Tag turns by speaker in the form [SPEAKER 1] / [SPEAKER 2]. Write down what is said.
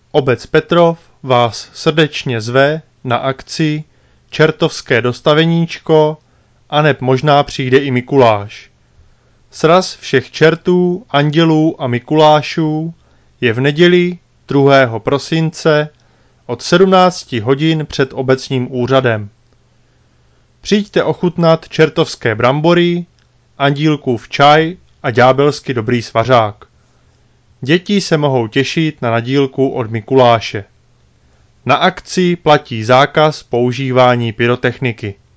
[SPEAKER 1] Obec Petrov vás srdečně zve na akci Čertovské dostaveníčko, aneb možná přijde i Mikuláš. Sraz všech čertů, andělů a Mikulášů je v neděli 2. prosince od 17 hodin před obecním úřadem. Přijďte ochutnat čertovské brambory, andílkův čaj a ďábelsky dobrý svařák. Děti se mohou těšit na nadílku od Mikuláše. Na akci platí zákaz používání pyrotechniky.